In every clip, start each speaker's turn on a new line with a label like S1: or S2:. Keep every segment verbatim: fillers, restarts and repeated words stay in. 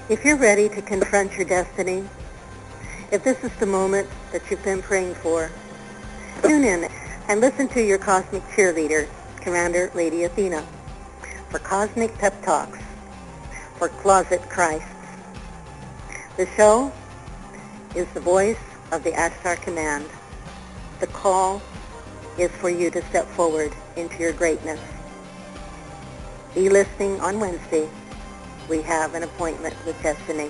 S1: If you're ready to confront your destiny, if this is the moment that you've been praying for, tune in and listen to your cosmic cheerleader, Commander Lady Athena, for Cosmic Pep Talks for Closet Christs. The show is the voice of the Ashtar Command. The call is for you to step forward into your greatness. Be listening on Wednesday. We have an appointment with destiny.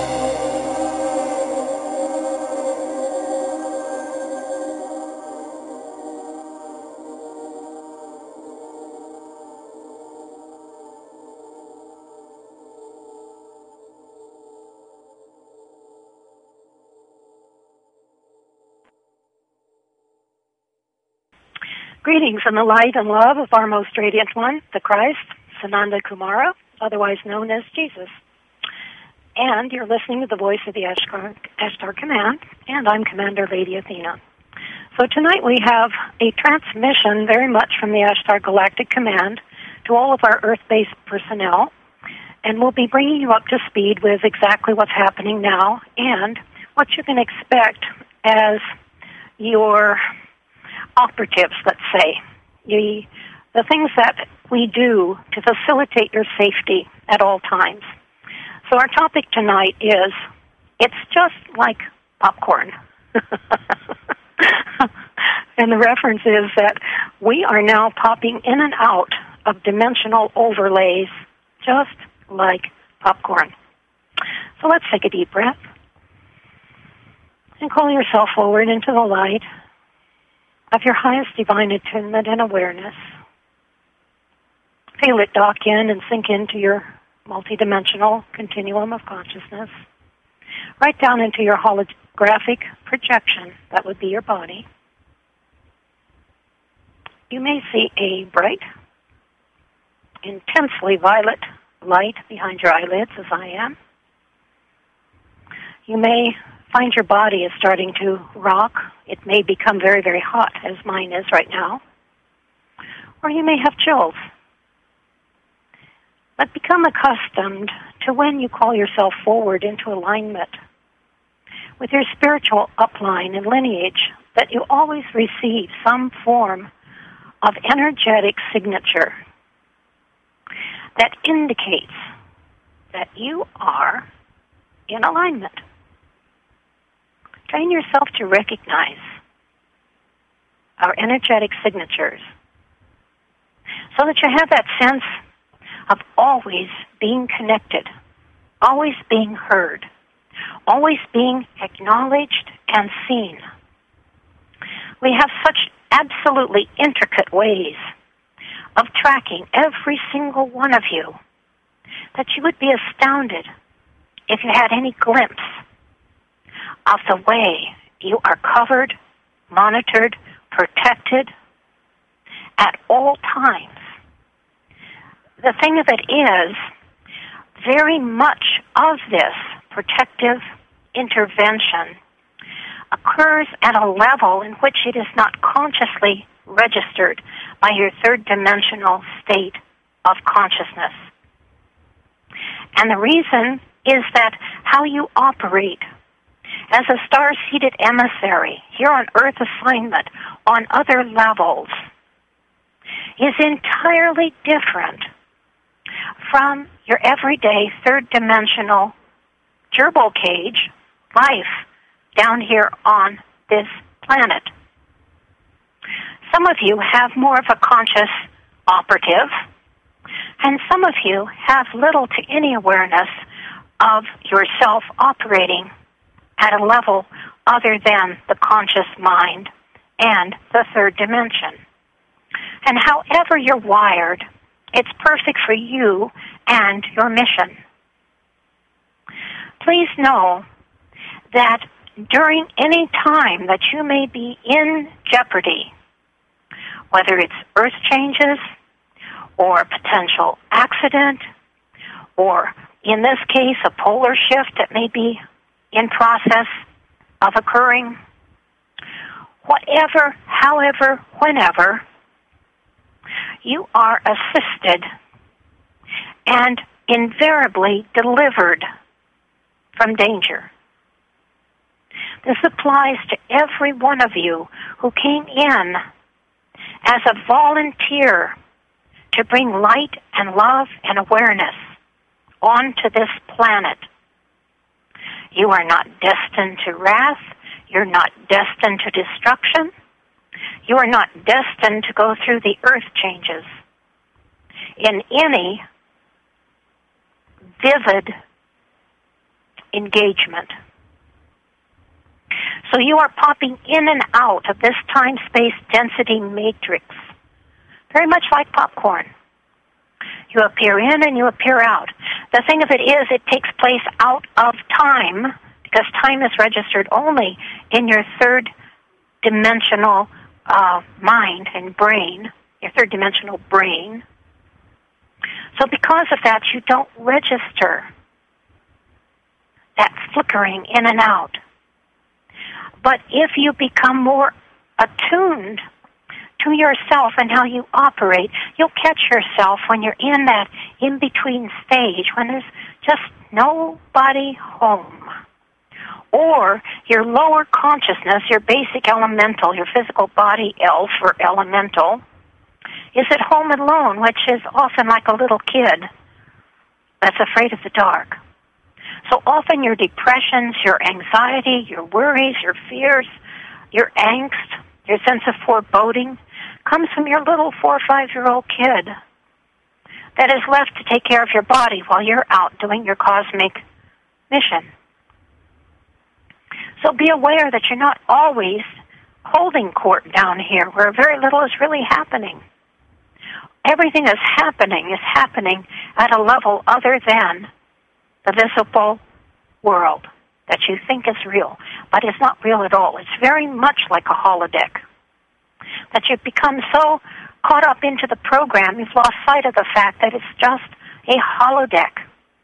S2: Greetings in the light and love of our most radiant one, the Christ, Sananda Kumara, otherwise known as Jesus. And you're listening to the voice of the Ashtar, Ashtar Command, and I'm Commander Lady Athena. So tonight we have a transmission very much from the Ashtar Galactic Command to all of our Earth-based personnel, and we'll be bringing you up to speed with exactly what's happening now and what you can expect as your operatives, let's say, the, the things that we do to facilitate your safety at all times. So our topic tonight is, it's just like popcorn. And the reference is that we are now popping in and out of dimensional overlays just like popcorn. So let's take a deep breath and call yourself forward into the light of your highest divine attunement and awareness. Feel it dock in and sink into your multidimensional continuum of consciousness, right down into your holographic projection, that would be your body. You may see a bright, intensely violet light behind your eyelids, as I am. You may find your body is starting to rock. It may become very, very hot, as mine is right now. Or you may have chills. But become accustomed to when you call yourself forward into alignment with your spiritual upline and lineage, that you always receive some form of energetic signature that indicates that you are in alignment. Train yourself to recognize our energetic signatures so that you have that sense of always being connected, always being heard, always being acknowledged and seen. We have such absolutely intricate ways of tracking every single one of you that you would be astounded if you had any glimpse of the way you are covered, monitored, protected at all times. The thing of it is, very much of this protective intervention occurs at a level in which it is not consciously registered by your third dimensional state of consciousness. And the reason is that how you operate as a star-seated emissary here on Earth assignment on other levels is entirely different from your everyday third-dimensional gerbil cage life down here on this planet. Some of you have more of a conscious operative, and some of you have little to any awareness of yourself operating at a level other than the conscious mind and the third dimension. And however you're wired, it's perfect for you and your mission. Please know that during any time that you may be in jeopardy, whether it's earth changes or a potential accident, or in this case, a polar shift that may be in process of occurring, whatever, however, whenever, you are assisted and invariably delivered from danger. This applies to every one of you who came in as a volunteer to bring light and love and awareness onto this planet. You are not destined to wrath. You're not destined to destruction. You are not destined to go through the earth changes in any vivid engagement. So you are popping in and out of this time-space density matrix, very much like popcorn. You appear in and you appear out. The thing of it is, it takes place out of time, because time is registered only in your third dimensional uh, mind and brain, your third dimensional brain. So because of that, you don't register that flickering in and out. But if you become more attuned to yourself and how you operate, you'll catch yourself when you're in that in-between stage, when there's just nobody home. Or your lower consciousness, your basic elemental, your physical body elf or elemental, is at home alone, which is often like a little kid that's afraid of the dark. So often your depressions, your anxiety, your worries, your fears, your angst, your sense of foreboding comes from your little four or five-year-old kid that is left to take care of your body while you're out doing your cosmic mission. So be aware that you're not always holding court down here where very little is really happening. Everything that's happening is happening at a level other than the visible world that you think is real, but it's not real at all. It's very much like a holodeck, that you've become so caught up into the program, you've lost sight of the fact that it's just a holodeck.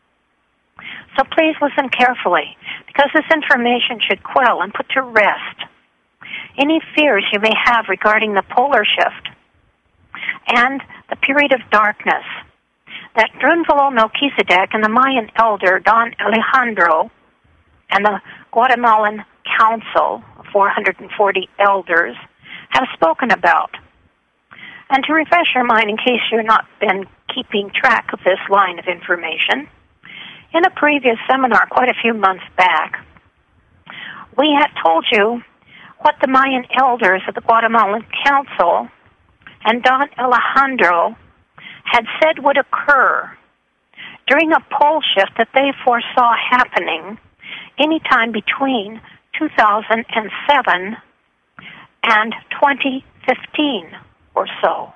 S2: So please listen carefully, because this information should quell and put to rest any fears you may have regarding the polar shift and the period of darkness that Drunvalo Melchizedek and the Mayan elder Don Alejandro and the Guatemalan Council of four hundred forty elders have spoken about. And to refresh your mind, in case you've not been keeping track of this line of information, in a previous seminar quite a few months back, we had told you what the Mayan elders of the Guatemalan Council and Don Alejandro had said would occur during a pole shift that they foresaw happening anytime between two thousand seven and twenty fifteen or so.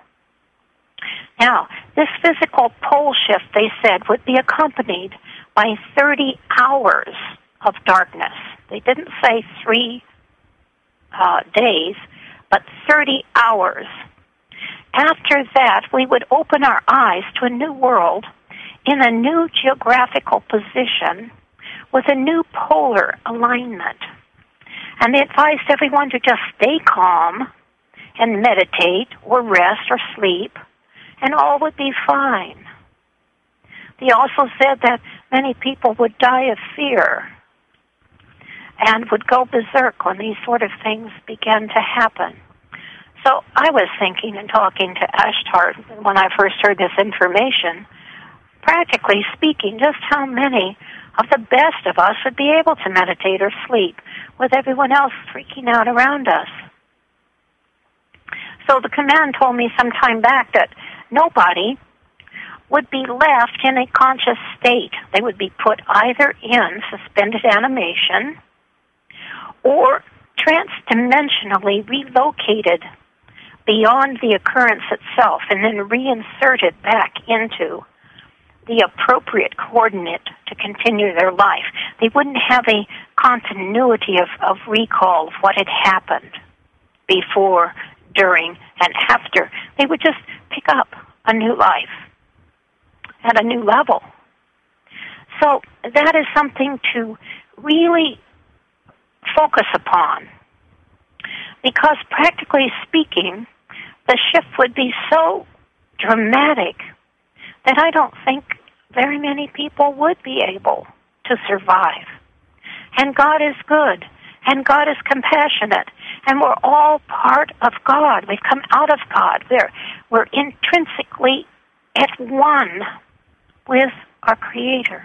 S2: Now, this physical pole shift, they said, would be accompanied by thirty hours of darkness. They didn't say three uh, days, but thirty hours. After that, we would open our eyes to a new world in a new geographical position with a new polar alignment. And they advised everyone to just stay calm and meditate or rest or sleep, and all would be fine. They also said that many people would die of fear and would go berserk when these sort of things began to happen. So I was thinking and talking to Ashtar when I first heard this information, practically speaking, just how many of the best of us would be able to meditate or sleep with everyone else freaking out around us. So the command told me some time back that nobody would be left in a conscious state. They would be put either in suspended animation or transdimensionally relocated beyond the occurrence itself and then reinserted back into the appropriate coordinate to continue their life. They wouldn't have a continuity of, of recall of what had happened before, during, and after. They would just pick up a new life at a new level. So that is something to really focus upon, because practically speaking, the shift would be so dramatic that I don't think very many people would be able to survive and God is good, and God is compassionate, and we're all part of God. We've come out of God. We're, we're intrinsically at one with our Creator.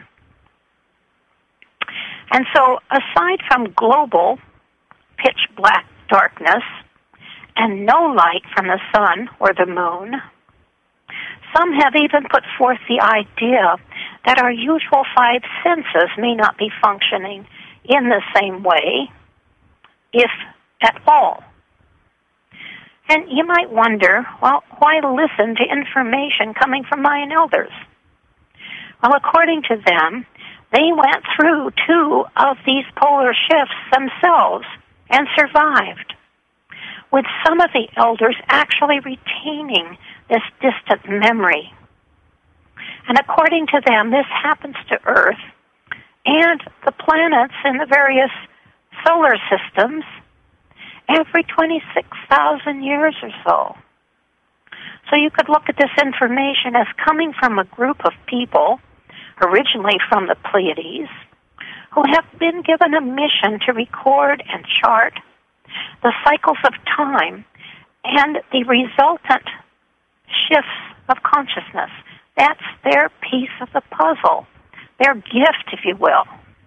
S2: And so, aside from global pitch black darkness and no light from the sun or the moon, some have even put forth the idea that our usual five senses may not be functioning in the same way, if at all. And you might wonder, well, why listen to information coming from Mayan elders? Well, according to them, they went through two of these polar shifts themselves and survived, with some of the elders actually retaining this distant memory. And according to them, this happens to Earth and the planets in the various solar systems every twenty-six thousand years or so. So you could look at this information as coming from a group of people, originally from the Pleiades, who have been given a mission to record and chart the cycles of time and the resultant shifts of consciousness. That's their piece of the puzzle, their gift, if you will.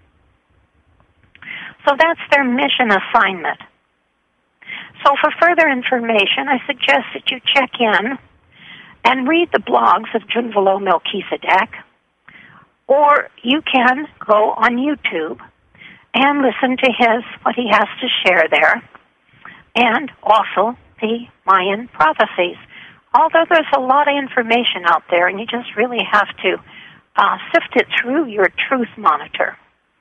S2: So that's their mission assignment. So for further information, I suggest that you check in and read the blogs of Junvalo Melchizedek, or you can go on YouTube and listen to his what he has to share there, and also the Mayan prophecies. Although there's a lot of information out there, and you just really have to uh, sift it through your truth monitor.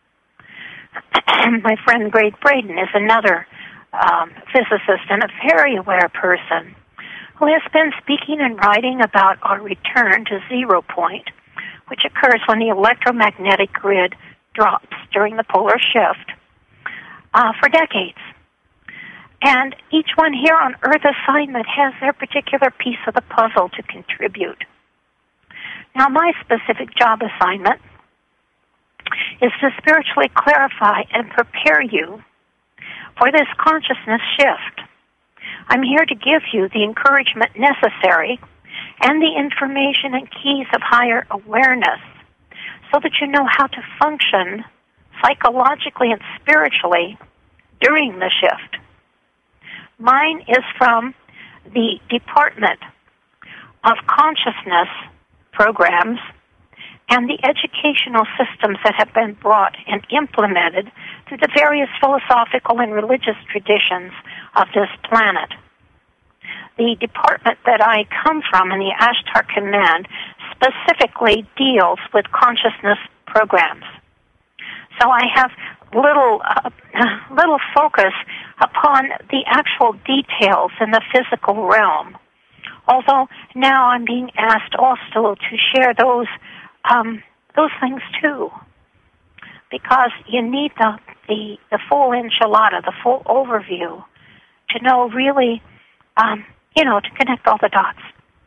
S2: My friend Greg Braden is another um, physicist and a very aware person who has been speaking and writing about our return to zero point, which occurs when the electromagnetic grid drops during the polar shift, uh, for decades. And each one here on Earth assignment has their particular piece of the puzzle to contribute. Now, my specific job assignment is to spiritually clarify and prepare you for this consciousness shift. I'm here to give you the encouragement necessary and the information and keys of higher awareness so that you know how to function psychologically and spiritually during the shift. Mine is from the Department of Consciousness Programs and the educational systems that have been brought and implemented through the various philosophical and religious traditions of this planet. The department that I come from in the Ashtar Command specifically deals with consciousness programs. So I have little uh, little focus upon the actual details in the physical realm. Although now I'm being asked also to share those um, those things too, because you need the, the the full enchilada, the full overview, to know really, um, you know, to connect all the dots.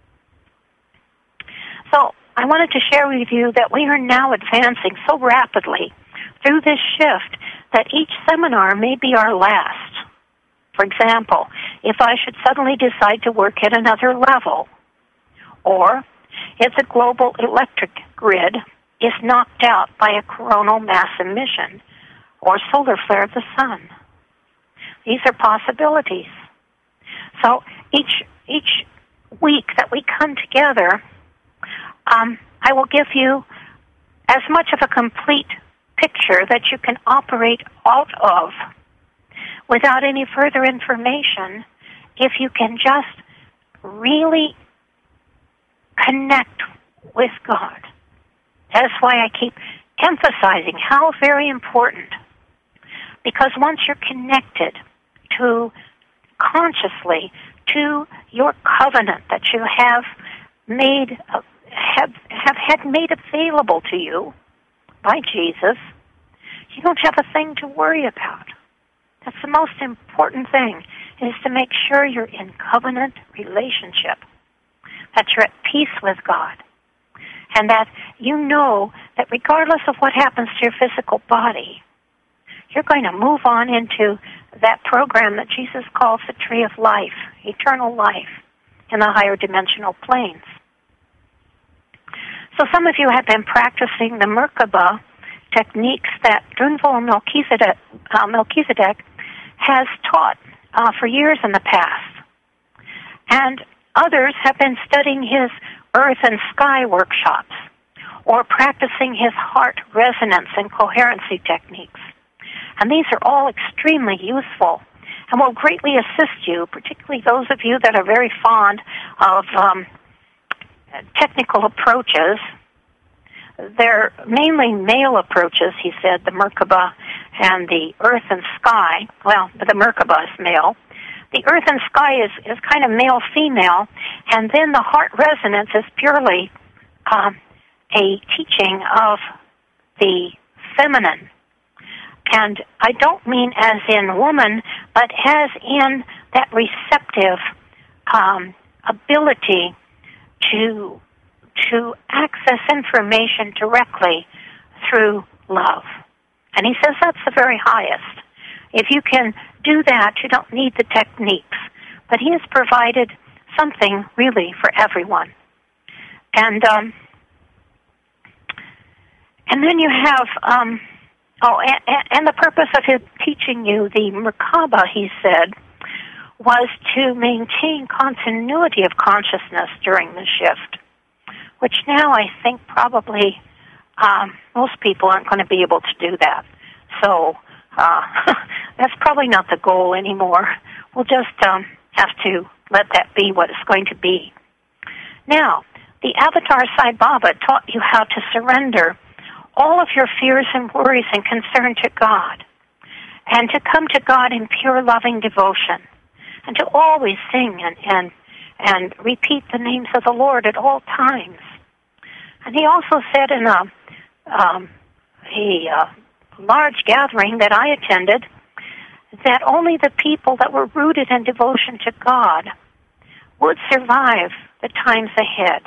S2: So I wanted to share with you that we are now advancing so rapidly through this shift that each seminar may be our last. For example, if I should suddenly decide to work at another level, or if the global electric grid is knocked out by a coronal mass emission or solar flare of the sun. These are possibilities. So each each week that we come together, um, I will give you as much of a complete picture that you can operate out of without any further information if you can just really connect with God. That's why I keep emphasizing how very important. Because once you're connected to, consciously, to your covenant that you have made, uh, have, have had made available to you by Jesus, you don't have a thing to worry about. That's the most important thing, is to make sure you're in covenant relationship, that you're at peace with God, and that you know that regardless of what happens to your physical body, you're going to move on into that program that Jesus calls the tree of life, eternal life in the higher dimensional planes. So some of you have been practicing the Merkaba techniques that Drunvalo Melchizedek, uh, Melchizedek has taught uh, for years in the past. And others have been studying his earth and sky workshops or practicing his heart resonance and coherency techniques. And these are all extremely useful and will greatly assist you, particularly those of you that are very fond of um, technical approaches. They're mainly male approaches, he said, the Merkaba and the earth and sky. Well, the Merkaba is male. The earth and sky is, is kind of male-female, and then the heart resonance is purely um, a teaching of the feminine. And I don't mean as in woman, but as in that receptive um, ability to to access information directly through love. And he says that's the very highest. If you can do that, you don't need the techniques. But he has provided something really for everyone. And um, and then you have, um, oh, and, and the purpose of his teaching you the Merkaba, he said, was to maintain continuity of consciousness during the shift, which now I think probably um, most people aren't going to be able to do that. So uh, that's probably not the goal anymore. We'll just um, have to let that be what it's going to be. Now, the Avatar Sai Baba taught you how to surrender all of your fears and worries and concern to God, and to come to God in pure loving devotion, and to always sing and, and, and repeat the names of the Lord at all times. And he also said in a, um, a uh, large gathering that I attended that only the people that were rooted in devotion to God would survive the times ahead.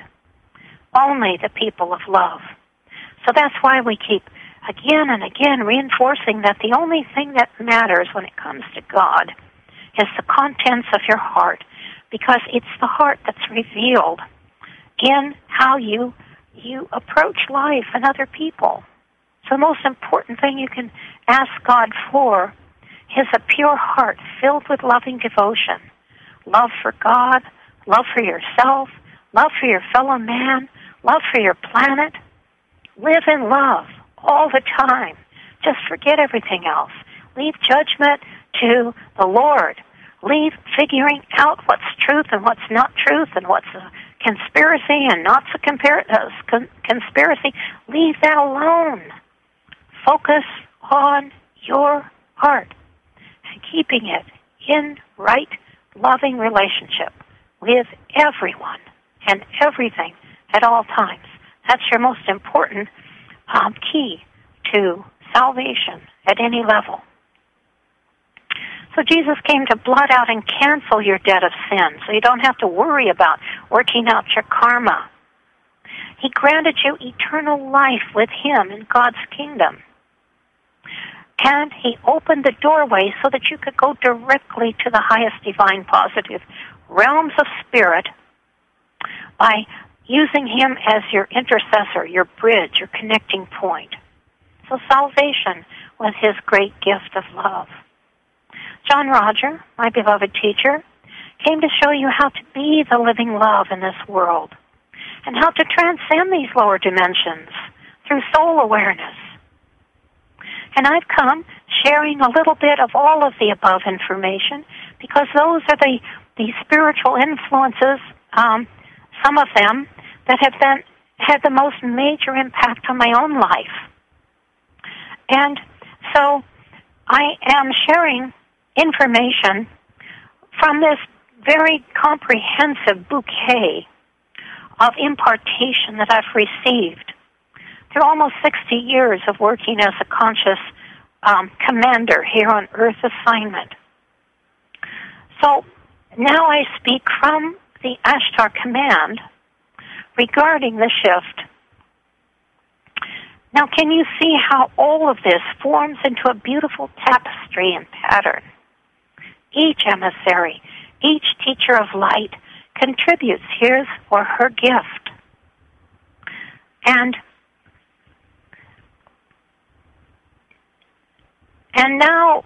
S2: Only the people of love. So that's why we keep again and again reinforcing that the only thing that matters when it comes to God is the contents of your heart, because it's the heart that's revealed in how you you approach life and other people. So the most important thing you can ask God for is a pure heart filled with loving devotion, love for God, love for yourself, love for your fellow man, love for your planet. Live in love all the time. Just forget everything else. Leave judgment to the Lord. Leave figuring out what's truth and what's not truth and what's a conspiracy and not a compar- uh, con- conspiracy. Leave that alone. Focus on your heart and keeping it in right, loving relationship with everyone and everything at all times. That's your most important um, key to salvation at any level. So Jesus came to blot out and cancel your debt of sin, so you don't have to worry about working out your karma. He granted you eternal life with him in God's kingdom. And he opened the doorway so that you could go directly to the highest divine positive realms of spirit by using him as your intercessor, your bridge, your connecting point. So salvation was his great gift of love. John Roger, my beloved teacher, came to show you how to be the living love in this world and how to transcend these lower dimensions through soul awareness. And I've come sharing a little bit of all of the above information because those are the, the spiritual influences, um, some of them, that have been, had the most major impact on my own life. And so I am sharing information from this very comprehensive bouquet of impartation that I've received through almost sixty years of working as a conscious um, commander here on Earth assignment. So now I speak from the Ashtar Command regarding the shift. Now, can you see how all of this forms into a beautiful tapestry and pattern? Each emissary, each teacher of light contributes his or her gift. And and now,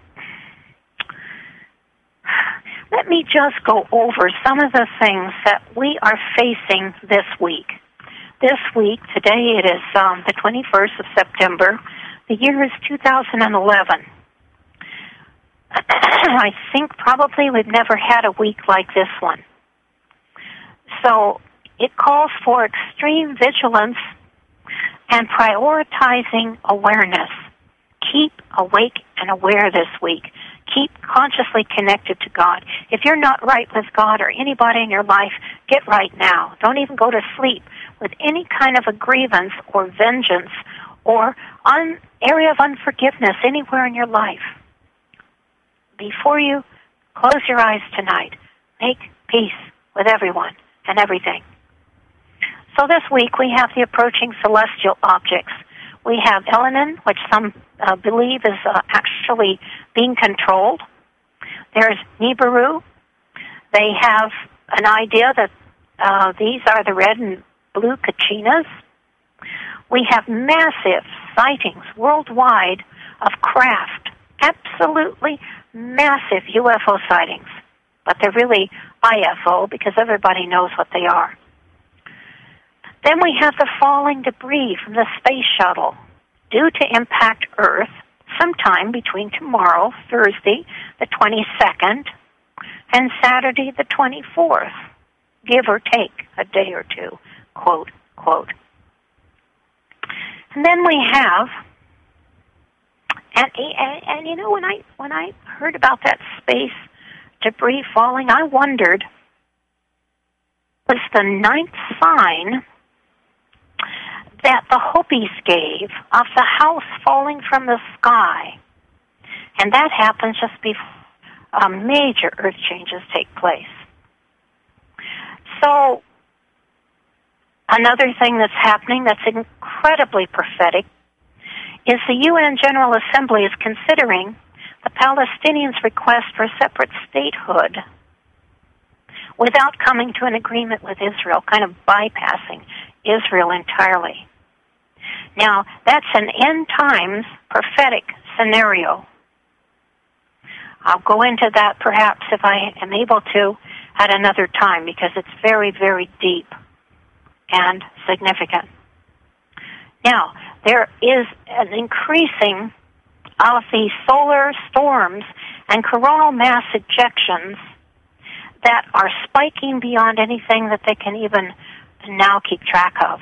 S2: let me just go over some of the things that we are facing this week. This week, today it is um, the twenty-first of September. The year is two thousand eleven. I think probably we've never had a week like this one. So it calls for extreme vigilance and prioritizing awareness. Keep awake and aware this week. Keep consciously connected to God. If you're not right with God or anybody in your life, get right now. Don't even go to sleep with any kind of a grievance or vengeance or un- area of unforgiveness anywhere in your life. Before you close your eyes tonight, make peace with everyone and everything. So this week we have the approaching celestial objects. We have Elenin, which some uh, believe is uh, actually being controlled. There's Nibiru. They have an idea that uh, these are the red and blue Kachinas. We have massive sightings worldwide of craft, absolutely massive U F O sightings. But they're really I F O because everybody knows what they are. Then we have the falling debris from the space shuttle due to impact Earth sometime between tomorrow, Thursday, the twenty-second, and Saturday, the twenty-fourth, give or take a day or two, quote, quote. And then we have, and, and, and you know, when I when I heard about that space debris falling, I wondered, was the ninth sign that the Hopis gave of the house falling from the sky. And that happens just before uh, major earth changes take place. So, another thing that's happening that's incredibly prophetic is the U N General Assembly is considering the Palestinians' request for separate statehood without coming to an agreement with Israel, kind of bypassing Israel entirely. Now, that's an end times prophetic scenario. I'll go into that perhaps if I am able to at another time because it's very, very deep and significant. Now, there is an increasing of the solar storms and coronal mass ejections that are spiking beyond anything that they can even now keep track of.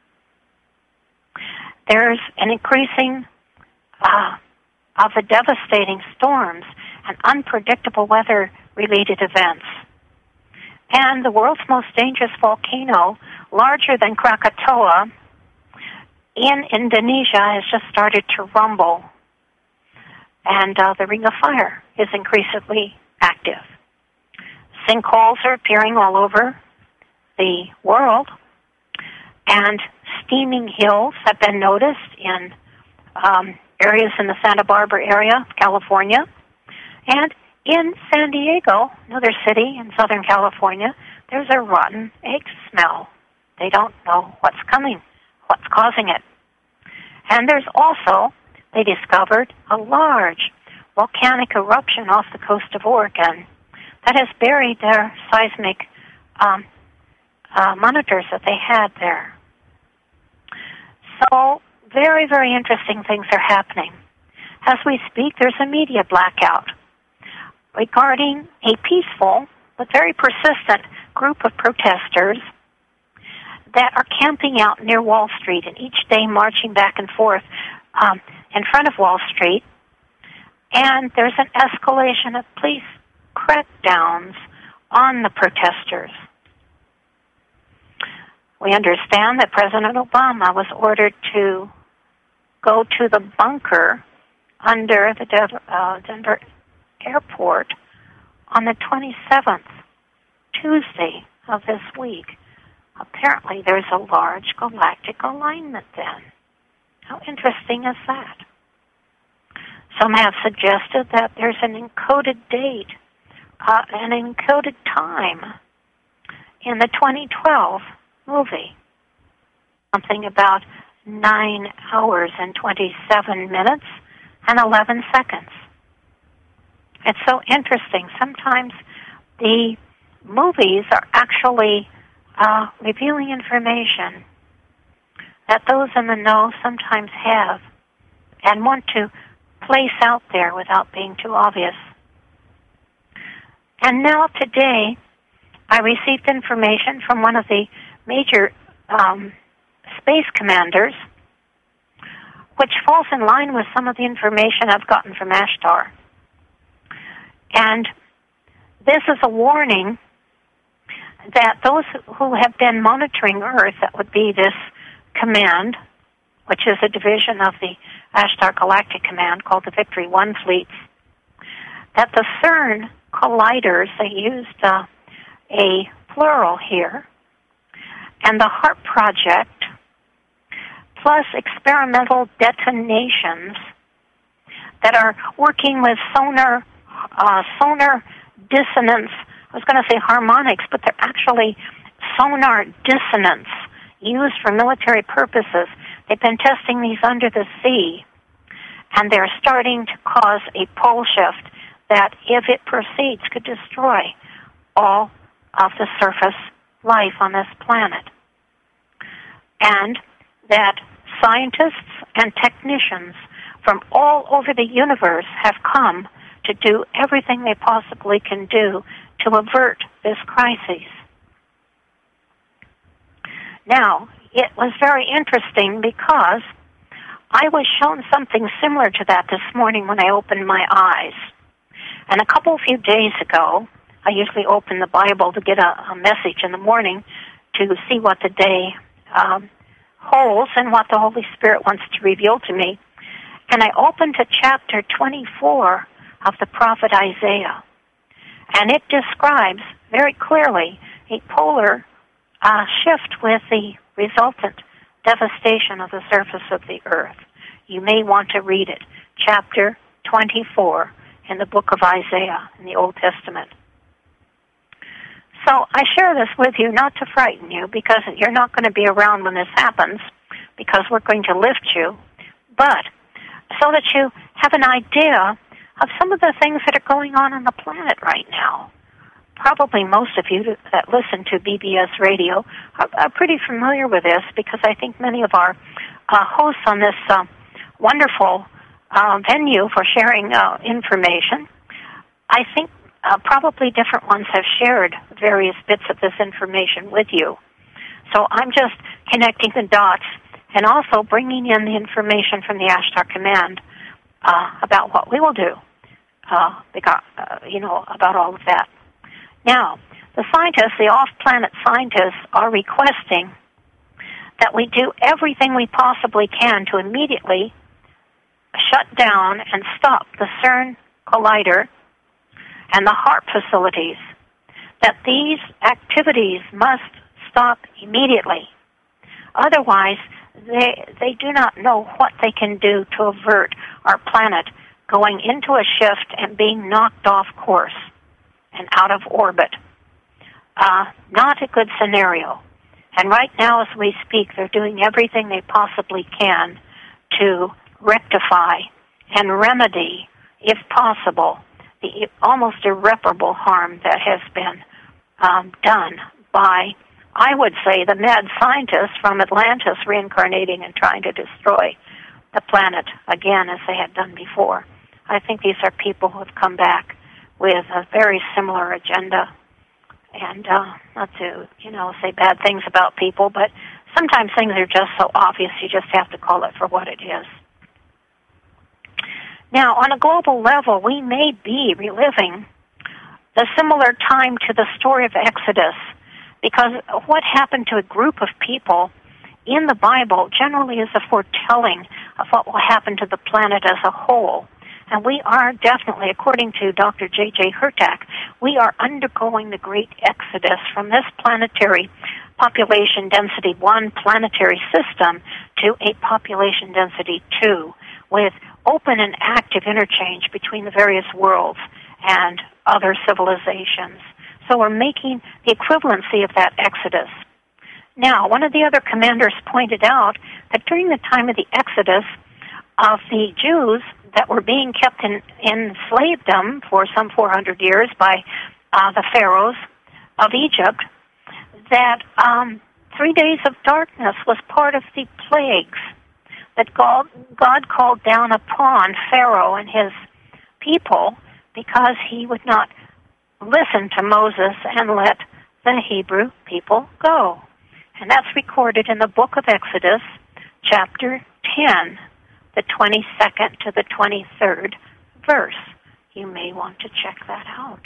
S2: There's an increasing uh, of the devastating storms and unpredictable weather-related events. And the world's most dangerous volcano, larger than Krakatoa, in Indonesia has just started to rumble. And uh, the Ring of Fire is increasingly active. Sinkholes are appearing all over the world, and steaming hills have been noticed in um, areas in the Santa Barbara area of California. And in San Diego, another city in Southern California, there's a rotten egg smell. They don't know what's coming, what's causing it. And there's also, they discovered a large volcanic eruption off the coast of Oregon that has buried their seismic um, uh, monitors that they had there. So, very, very interesting things are happening. As we speak, there's a media blackout regarding a peaceful but very persistent group of protesters that are camping out near Wall Street and each day marching back and forth um, in front of Wall Street. And there's an escalation of police crackdowns on the protesters. We understand that President Obama was ordered to go to the bunker under the Denver, uh, Denver airport on the twenty-seventh, Tuesday of this week. Apparently there's a large galactic alignment then. How interesting is that? Some have suggested that there's an encoded date, uh, an encoded time in the twenty twelve movie. Something about nine hours and twenty-seven minutes and eleven seconds. It's so interesting. Sometimes the movies are actually uh, revealing information that those in the know sometimes have and want to place out there without being too obvious. And now today, I received information from one of the major um, space commanders, which falls in line with some of the information I've gotten from Ashtar. And this is a warning that those who have been monitoring Earth, that would be this command, which is a division of the Ashtar Galactic Command called the Victory One fleets, that the CERN colliders, they used uh, a plural here, and the HARP project, plus experimental detonations that are working with sonar, uh, sonar dissonance. I was going to say harmonics, but they're actually sonar dissonance used for military purposes. They've been testing these under the sea, and they're starting to cause a pole shift that, if it proceeds, could destroy all of the surface life on this planet. And that scientists and technicians from all over the universe have come to do everything they possibly can do to avert this crisis. Now, it was very interesting because I was shown something similar to that this morning when I opened my eyes. And a couple of few days ago, I usually open the Bible to get a, a message in the morning to see what the day um, holds and what the Holy Spirit wants to reveal to me. And I opened to chapter twenty-four of the prophet Isaiah. And it describes very clearly a polar uh, shift with the resultant devastation of the surface of the earth. You may want to read it. Chapter twenty-four in the book of Isaiah in the Old Testament. So I share this with you not to frighten you, because you're not going to be around when this happens, because we're going to lift you, but so that you have an idea of some of the things that are going on on the planet right now. Probably most of you that listen to B B S radio are, are pretty familiar with this, because I think many of our uh, hosts on this uh, wonderful uh, venue for sharing uh, information, I think uh, probably different ones have shared various bits of this information with you. So I'm just connecting the dots and also bringing in the information from the Ashtar Command uh, about what we will do, uh, because, uh, you know, about all of that. Now, the scientists, the off-planet scientists, are requesting that we do everything we possibly can to immediately shut down and stop the CERN collider and the HARP facilities, that these activities must stop immediately. Otherwise, they, they do not know what they can do to avert our planet going into a shift and being knocked off course and out of orbit. Uh, not a good scenario. And right now, as we speak, they're doing everything they possibly can to rectify and remedy, if possible, the almost irreparable harm that has been um, done by, I would say, the mad scientists from Atlantis reincarnating and trying to destroy the planet again as they had done before. I think these are people who have come back with a very similar agenda. And uh, not to, you know, say bad things about people, but sometimes things are just so obvious you just have to call it for what it is. Now, on a global level, we may be reliving a similar time to the story of Exodus, because what happened to a group of people in the Bible generally is a foretelling of what will happen to the planet as a whole. And we are definitely, according to Doctor J J Hurtak, we are undergoing the great exodus from this planetary population density one planetary system to a population density two, with open and active interchange between the various worlds and other civilizations. So we're making the equivalency of that exodus. Now, one of the other commanders pointed out that during the time of the exodus of the Jews that were being kept in, in slavedom for some four hundred years by uh, the pharaohs of Egypt, that um, three days of darkness was part of the plagues that God, God called down upon Pharaoh and his people because he would not listen to Moses and let the Hebrew people go. And that's recorded in the book of Exodus, chapter ten, the twenty-second to the twenty-third verse. You may want to check that out.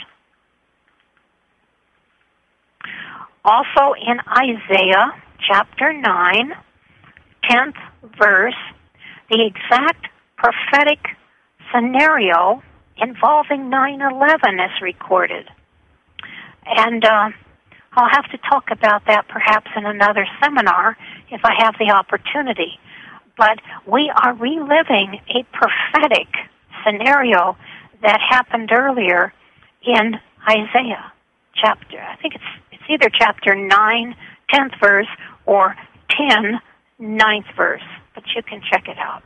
S2: Also in Isaiah, chapter nine, tenth verse, the exact prophetic scenario involving nine eleven is recorded. And uh, I'll have to talk about that perhaps in another seminar if I have the opportunity. But we are reliving a prophetic scenario that happened earlier in Isaiah chapter. I think it's it's either chapter nine, tenth verse, or ten, ninth verse. But you can check it out.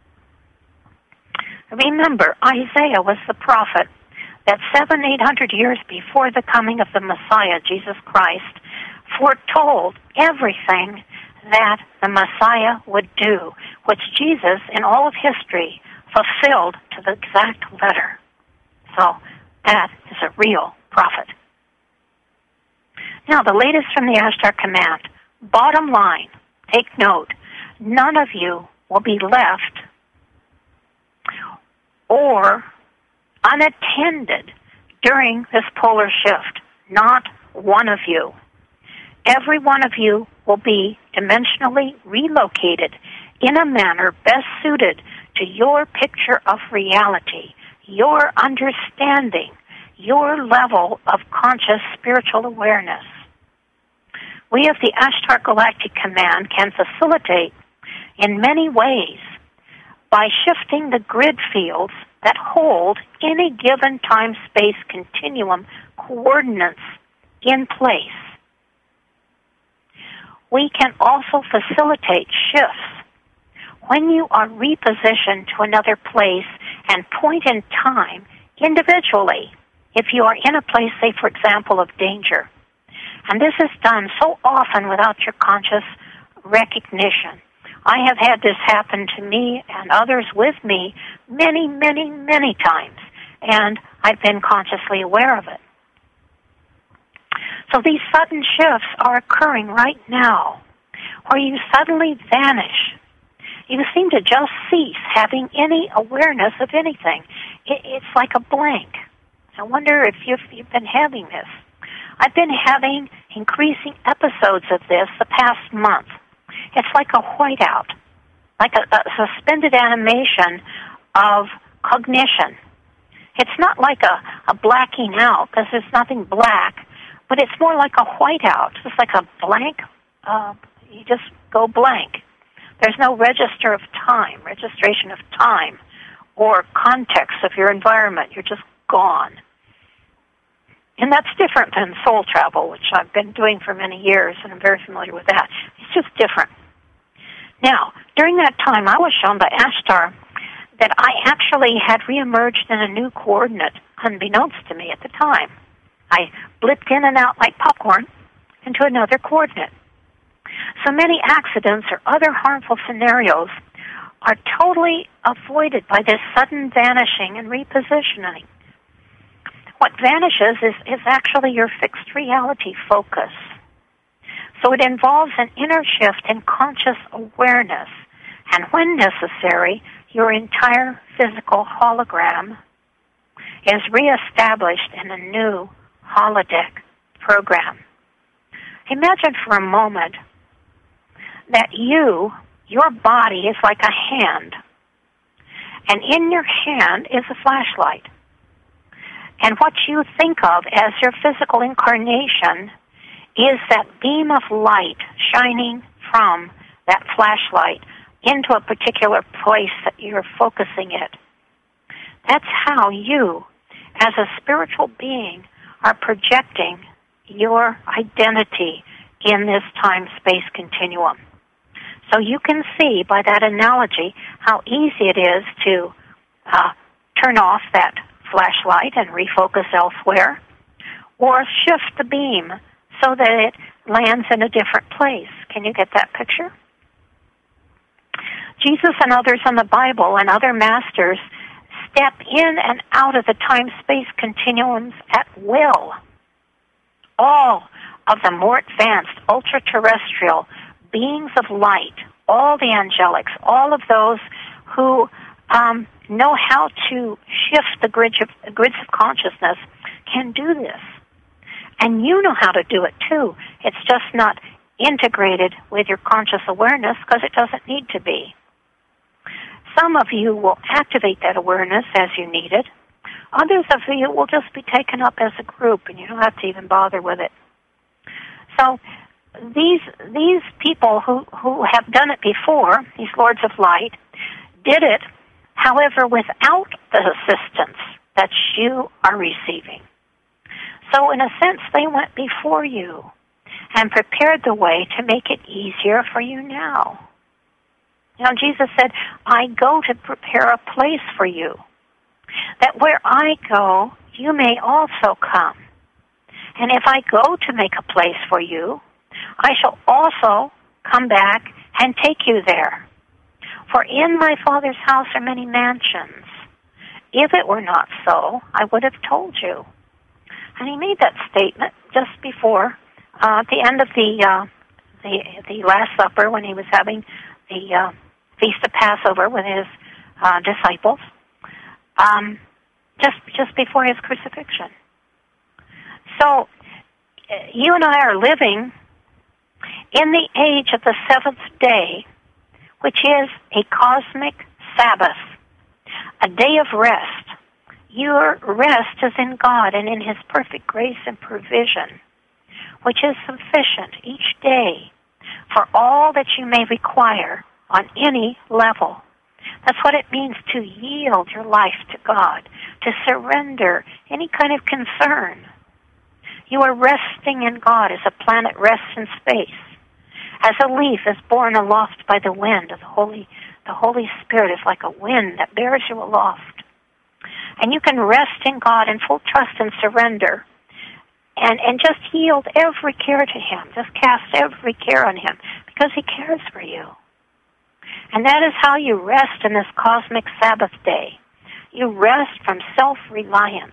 S2: Remember, Isaiah was the prophet that seven, eight hundred years before the coming of the Messiah, Jesus Christ, foretold everything that the Messiah would do, which Jesus, in all of history, fulfilled to the exact letter. So that is a real prophet. Now, the latest from the Ashtar Command. Bottom line, take note, none of you will be left or unattended during this polar shift. Not one of you. Every one of you will be dimensionally relocated in a manner best suited to your picture of reality, your understanding, your level of conscious spiritual awareness. We of the Ashtar Galactic Command can facilitate in many ways by shifting the grid fields that hold any given time-space continuum coordinates in place. We can also facilitate shifts when you are repositioned to another place and point in time individually if you are in a place, say, for example, of danger. And this is done so often without your conscious recognition. I have had this happen to me and others with me many, many, many times, and I've been consciously aware of it. So these sudden shifts are occurring right now, where you suddenly vanish. You seem to just cease having any awareness of anything. It, it's like a blank. I wonder if you've, you've been having this. I've been having increasing episodes of this the past month. It's like a whiteout, like a, a suspended animation of cognition. It's not like a, a blacking out, because there's nothing black, but it's more like a whiteout, just like a blank. Uh, you just go blank. There's no register of time, registration of time, or context of your environment. You're just gone. And that's different than soul travel, which I've been doing for many years, and I'm very familiar with that. It's just different. Now, during that time, I was shown by Ashtar that I actually had reemerged in a new coordinate, unbeknownst to me at the time. I blipped in and out like popcorn into another coordinate. So many accidents or other harmful scenarios are totally avoided by this sudden vanishing and repositioning. What vanishes is, is actually your fixed reality focus. So it involves an inner shift in conscious awareness, and when necessary, your entire physical hologram is reestablished in a new holodeck program. Imagine for a moment that you, your body is like a hand, and in your hand is a flashlight. And what you think of as your physical incarnation is that beam of light shining from that flashlight into a particular place that you're focusing it. That's how you, as a spiritual being, are projecting your identity in this time-space continuum. So you can see by that analogy how easy it is to uh, turn off that flashlight and refocus elsewhere, or shift the beam so that it lands in a different place. Can you get that picture? Jesus and others in the Bible and other masters step in and out of the time-space continuums at will. All of the more advanced, ultra-terrestrial beings of light, all the angelics, all of those who um, know how to shift the grids of, grids of consciousness can do this. And you know how to do it too. It's just not integrated with your conscious awareness because it doesn't need to be. Some of you will activate that awareness as you need it. Others of you will just be taken up as a group and you don't have to even bother with it. So these these people who, who have done it before, these Lords of Light, did it, however, without the assistance that you are receiving. So in a sense, they went before you and prepared the way to make it easier for you now. You know, Jesus said, I go to prepare a place for you, that where I go, you may also come. And if I go to make a place for you, I shall also come back and take you there. For in my Father's house are many mansions. If it were not so, I would have told you. And he made that statement just before, uh, at the end of the, uh, the the Last Supper, when he was having the uh, Feast of Passover with his uh, disciples, um, just just before his crucifixion. So you and I are living in the age of the seventh day, which is a cosmic Sabbath, a day of rest. Your rest is in God and in His perfect grace and provision, which is sufficient each day for all that you may require on any level. That's what it means to yield your life to God, to surrender any kind of concern. You are resting in God as a planet rests in space, as a leaf is borne aloft by the wind of the Holy, the Holy Spirit is like a wind that bears you aloft. And you can rest in God in full trust and surrender and, and just yield every care to Him. Just cast every care on Him because He cares for you. And that is how you rest in this cosmic Sabbath day. You rest from self-reliance,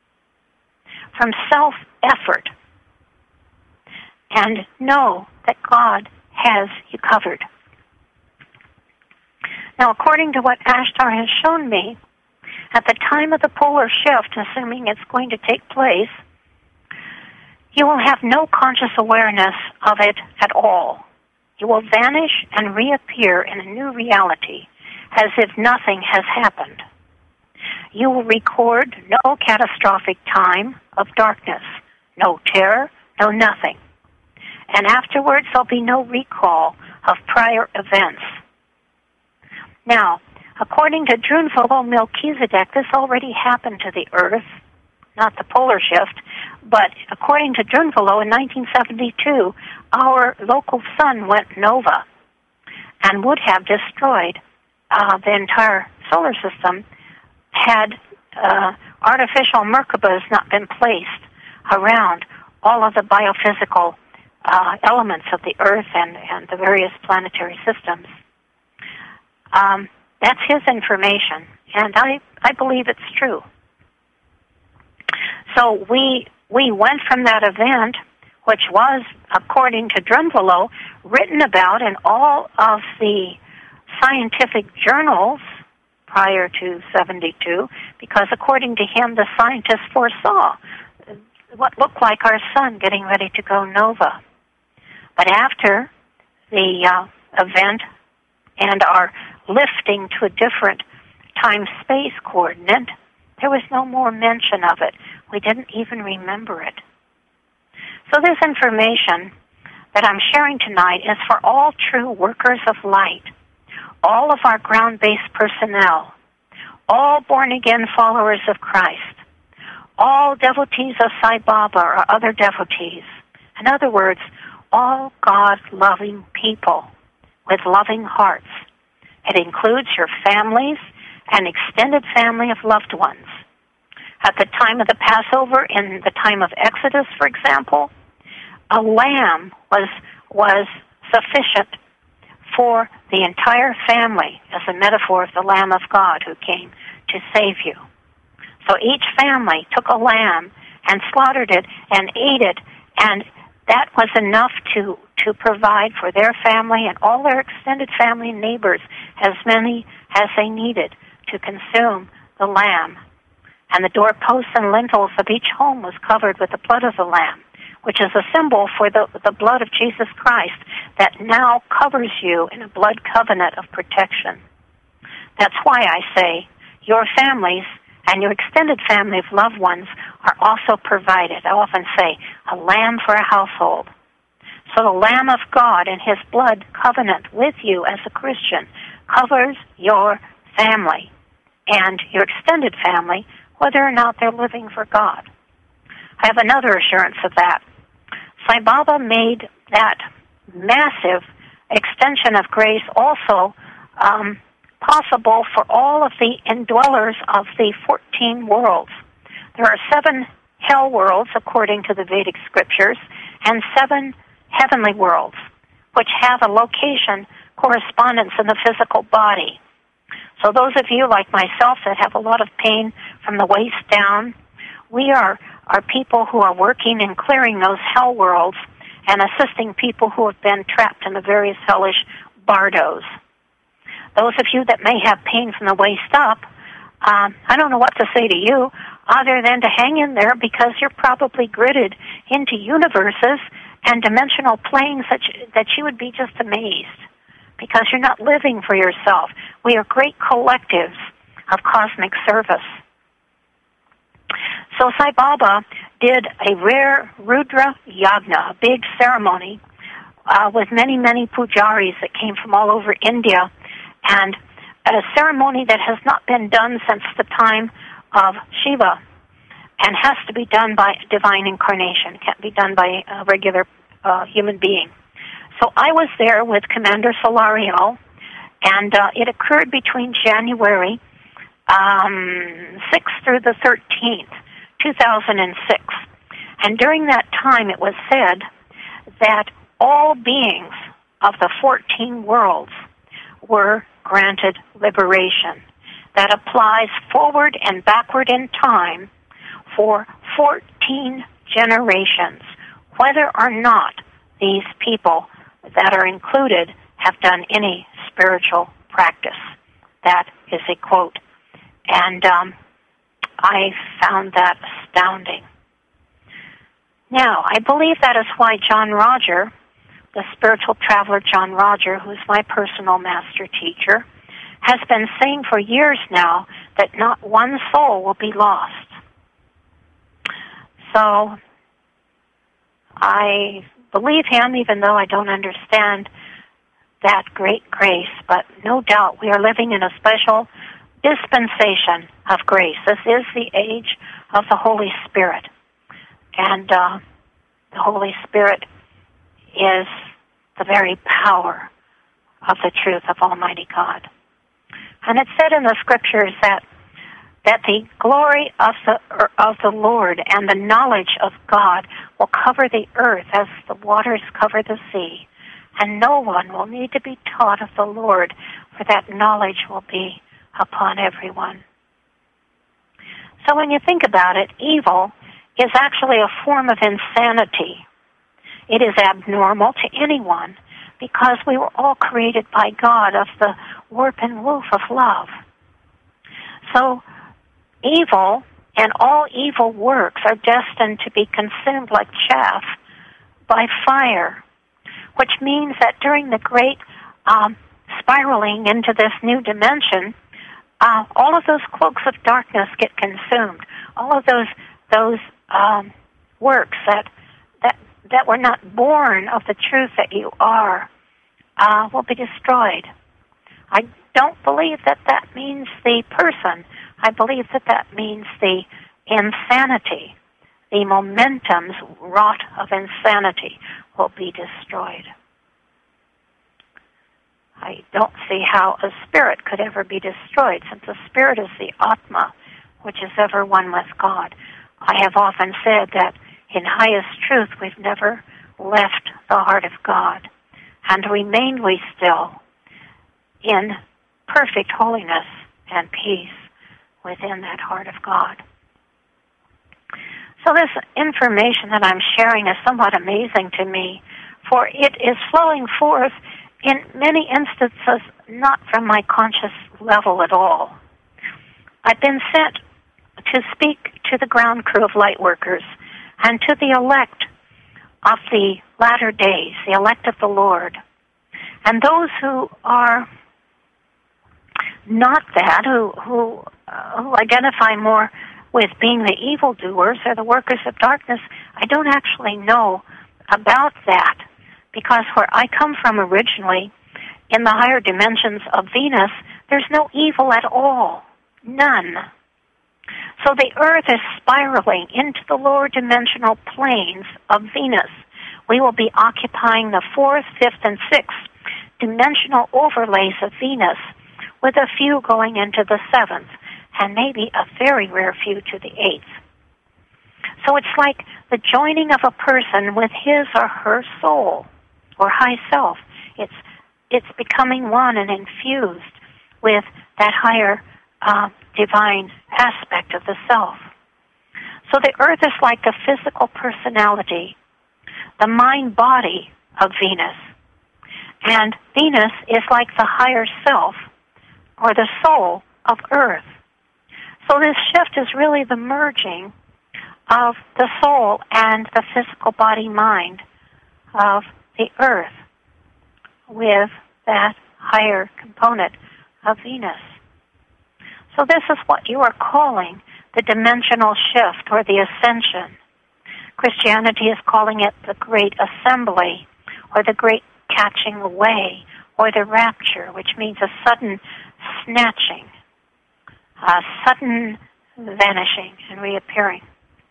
S2: from self-effort, and know that God has you covered. Now, according to what Ashtar has shown me, at the time of the polar shift, assuming it's going to take place, you will have no conscious awareness of it at all. You will vanish and reappear in a new reality as if nothing has happened. You will record no catastrophic time of darkness, no terror, no nothing. And afterwards, there'll be no recall of prior events. Now, according to Drunvalo Melchizedek, this already happened to the Earth, not the polar shift, but according to Drunvalo in nineteen seventy-two, our local sun went nova and would have destroyed uh, the entire solar system had uh, artificial Merkabas not been placed around all of the biophysical uh, elements of the Earth and, and the various planetary systems. Um, that's his information, and I, I believe it's true. So we we went from that event, which was, according to Drunvalo, written about in all of the scientific journals prior to seventy-two, because according to him, the scientists foresaw what looked like our sun getting ready to go nova. But after the uh, event and our lifting to a different time-space coordinate, there was no more mention of it. We didn't even remember it. So this information that I'm sharing tonight is for all true workers of light, all of our ground-based personnel, all born-again followers of Christ, all devotees of Sai Baba or other devotees. In other words, all God-loving people with loving hearts. It includes your families and extended family of loved ones. At the time of the Passover, in the time of Exodus, for example, a lamb was was sufficient for the entire family as a metaphor of the Lamb of God who came to save you. So each family took a lamb and slaughtered it and ate it, and that was enough to, to provide for their family and all their extended family and neighbors as many as they needed to consume the lamb. And the doorposts and lintels of each home was covered with the blood of the lamb, which is a symbol for the, the blood of Jesus Christ that now covers you in a blood covenant of protection. That's why I say your families and your extended family of loved ones are also provided. I often say, a lamb for a household. So the Lamb of God and His blood covenant with you as a Christian covers your family and your extended family, whether or not they're living for God. I have another assurance of that. Sai Baba made that massive extension of grace also um, possible for all of the indwellers of the fourteen worlds. There are seven hell worlds, according to the Vedic scriptures, and seven heavenly worlds, which have a location correspondence in the physical body. So those of you like myself that have a lot of pain from the waist down, we are, are people who are working and clearing those hell worlds and assisting people who have been trapped in the various hellish bardos. Those of you that may have pain from the waist up, um, I don't know what to say to you other than to hang in there, because you're probably gridded into universes and dimensional planes that you, that you would be just amazed, because you're not living for yourself. We are great collectives of cosmic service. So Sai Baba did a rare Rudra Yagna, a big ceremony, uh, with many, many pujaris that came from all over India, and a ceremony that has not been done since the time of Shiva, and has to be done by divine incarnation. It can't be done by a regular uh, human being. So I was there with Commander Solario, and uh, it occurred between January um, sixth through the thirteenth, two thousand six. And during that time it was said that all beings of the fourteen worlds were granted liberation. That applies forward and backward in time for fourteen generations, whether or not these people that are included have done any spiritual practice. That is a quote. And um, I found that astounding. Now, I believe that is why John Roger, the spiritual traveler John Roger, who is my personal master teacher, has been saying for years now that not one soul will be lost. So I believe him, even though I don't understand that great grace, but no doubt we are living in a special dispensation of grace. This is the age of the Holy Spirit, and uh, the Holy Spirit is the very power of the truth of Almighty God. And it's said in the scriptures that that the glory of the of the Lord and the knowledge of God will cover the earth as the waters cover the sea, and no one will need to be taught of the Lord, for that knowledge will be upon everyone. So when you think about it, evil is actually a form of insanity. It is abnormal to anyone, because we were all created by God of the warp and woof of love. So evil and all evil works are destined to be consumed like chaff by fire, which means that during the great um, spiraling into this new dimension, uh, all of those cloaks of darkness get consumed. All of those those um, works that that that were not born of the truth that you are uh, will be destroyed. I don't believe that that means the person. I believe that that means the insanity, the momentums wrought of insanity will be destroyed. I don't see how a spirit could ever be destroyed, since the spirit is the Atma, which is ever one with God. I have often said that in highest truth we've never left the heart of God, and remain we still in perfect holiness and peace within that heart of God. So this information that I'm sharing is somewhat amazing to me, for it is flowing forth in many instances not from my conscious level at all. I've been sent to speak to the ground crew of light workers and to the elect of the latter days, the elect of the Lord. And those who are not that, who who, uh, who identify more with being the evildoers or the workers of darkness, I don't actually know about that, because where I come from originally, in the higher dimensions of Venus, there's no evil at all. None. So the Earth is spiraling into the lower dimensional planes of Venus. We will be occupying the fourth, fifth, and sixth dimensional overlays of Venus, with a few going into the seventh, and maybe a very rare few to the eighth. So it's like the joining of a person with his or her soul, or high self. It's it's becoming one and infused with that higher uh, divine aspect of the self. So the Earth is like the physical personality, the mind-body of Venus. And Venus is like the higher self, or the soul of Earth. So this shift is really the merging of the soul and the physical body-mind of the Earth with that higher component of Venus. So this is what you are calling the dimensional shift, or the ascension. Christianity is calling it the Great Assembly, or the Great Catching Away, or the Rapture, which means a sudden snatching, a sudden vanishing and reappearing.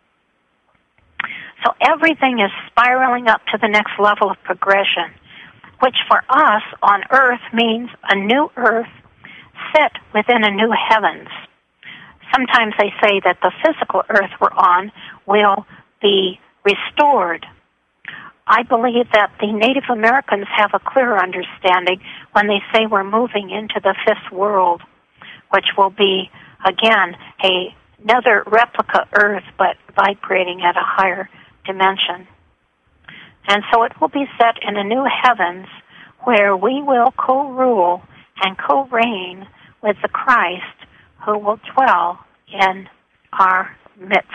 S2: So everything is spiraling up to the next level of progression, which for us on Earth means a new Earth set within a new heavens. Sometimes they say that the physical Earth we're on will be restored. I believe that the Native Americans have a clearer understanding when they say we're moving into the fifth world, which will be, again, a, another replica Earth, but vibrating at a higher dimension. And so it will be set in a new heavens where we will co-rule and co-reign with the Christ who will dwell in our midst.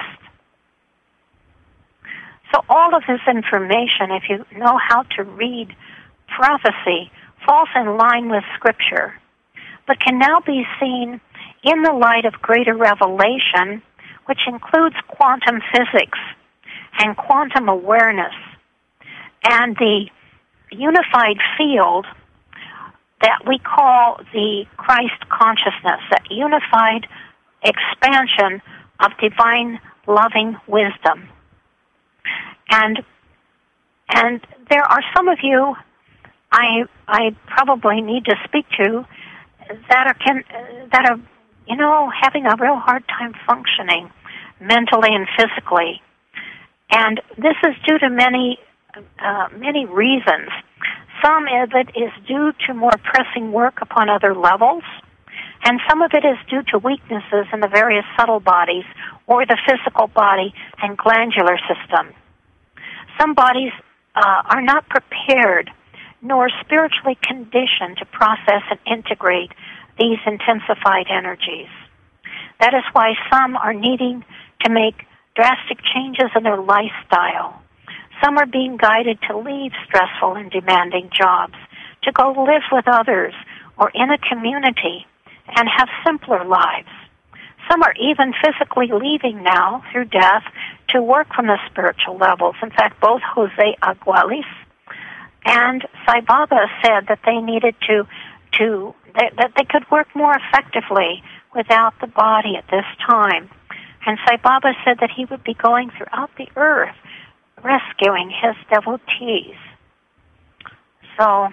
S2: So all of this information, if you know how to read prophecy, falls in line with Scripture, but can now be seen in the light of greater revelation, which includes quantum physics and quantum awareness and the unified field that we call the Christ consciousness, that unified expansion of divine loving wisdom. And and there are some of you I I probably need to speak to that are can that are you know having a real hard time functioning mentally and physically, and this is due to many uh, many reasons. Some of it is due to more pressing work upon other levels, and some of it is due to weaknesses in the various subtle bodies or the physical body and glandular system. Some bodies uh, are not prepared nor spiritually conditioned to process and integrate these intensified energies. That is why some are needing to make drastic changes in their lifestyle. Some are being guided to leave stressful and demanding jobs, to go live with others or in a community and have simpler lives. Some are even physically leaving now through death to work from the spiritual levels. In fact, both Jose Aguilis and Sai Baba said that they needed to, to that, that they could work more effectively without the body at this time. And Sai Baba said that he would be going throughout the earth rescuing his devotees. So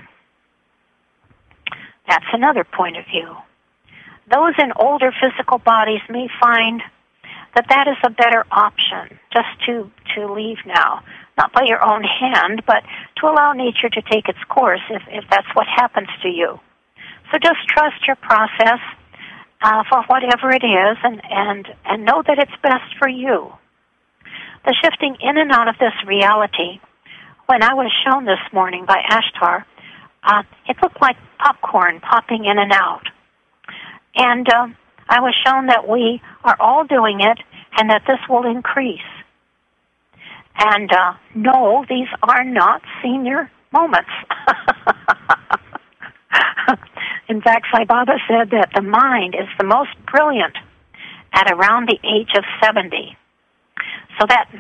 S2: that's another point of view. Those in older physical bodies may find that that is a better option, just to, to leave now. Not by your own hand, but to allow nature to take its course if, if that's what happens to you. So just trust your process uh, for whatever it is, and, and, and know that it's best for you. The shifting in and out of this reality, when I was shown this morning by Ashtar, uh, it looked like popcorn popping in and out. And uh, I was shown that we are all doing it and that this will increase. And uh, no, these are not senior moments. In fact, Sai Baba said that the mind is the most brilliant at around the age of seventy. So that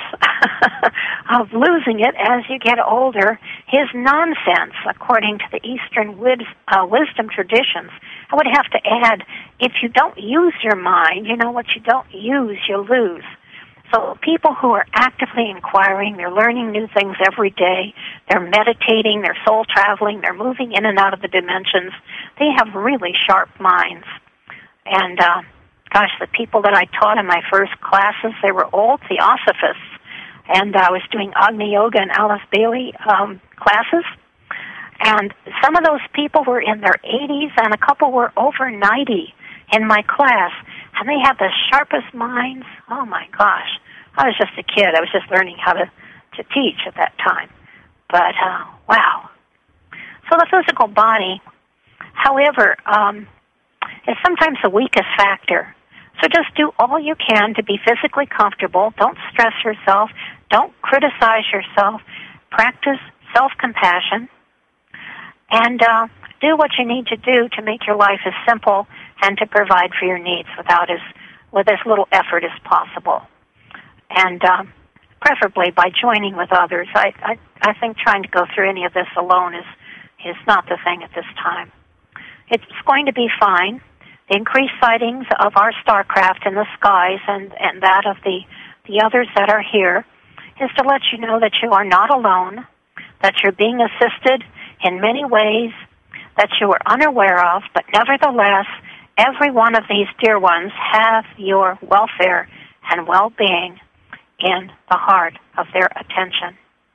S2: myth of losing it as you get older is nonsense, according to the Eastern wis- uh, wisdom traditions. I would have to add, if you don't use your mind, you know, what you don't use, you lose. So people who are actively inquiring, they're learning new things every day, they're meditating, they're soul traveling, they're moving in and out of the dimensions, they have really sharp minds. And, uh, gosh, the people that I taught in my first classes, they were old theosophists. And I was doing Agni Yoga and Alice Bailey um, classes. And some of those people were in their eighties, and a couple were over ninety in my class. And they had the sharpest minds. Oh, my gosh. I was just a kid. I was just learning how to, to teach at that time. But, uh, wow. So the physical body, however, um, is sometimes the weakest factor. So just do all you can to be physically comfortable. Don't stress yourself. Don't criticize yourself. Practice self-compassion. And uh, do what you need to do to make your life as simple and to provide for your needs without as with as little effort as possible. And uh, preferably by joining with others. I, I I think trying to go through any of this alone is is not the thing at this time. It's going to be fine. The increased sightings of our starcraft in the skies and, and that of the, the others that are here is to let you know that you are not alone, that you're being assisted in many ways that you were unaware of, but nevertheless, every one of these dear ones have your welfare and well-being in the heart of their attention.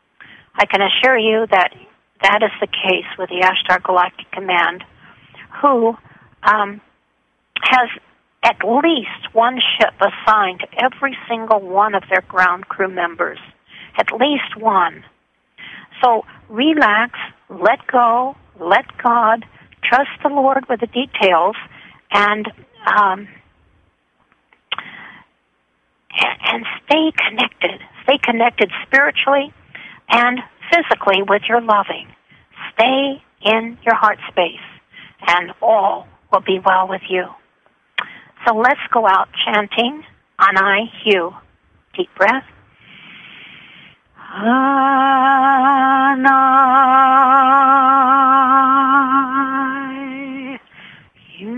S2: I can assure you that that is the case with the Ashtar Galactic Command, who um, has at least one ship assigned to every single one of their ground crew members. At least one. So relax, let go, let God, trust the Lord with the details, and um, and stay connected. Stay connected spiritually and physically with your loving. Stay in your heart space, and all will be well with you. So let's go out chanting Anai Hu. Deep breath. Anai Hu.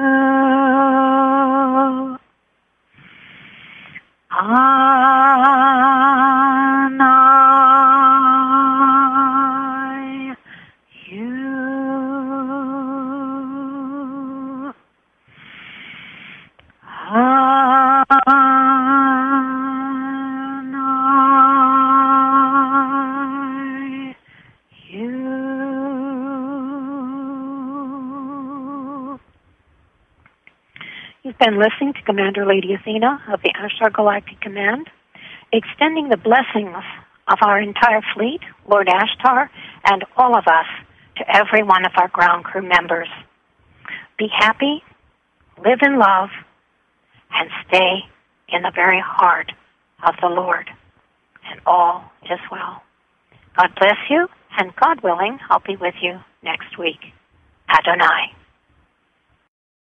S2: Anai Hu. You've been listening to Commander Lady Athena of the Ashtar Galactic Command, extending the blessings of our entire fleet, Lord Ashtar, and all of us to every one of our ground crew members. Be happy, live in love, and stay in the very heart of the Lord, and all is well. God bless you, and God willing, I'll be with you next week. Adonai.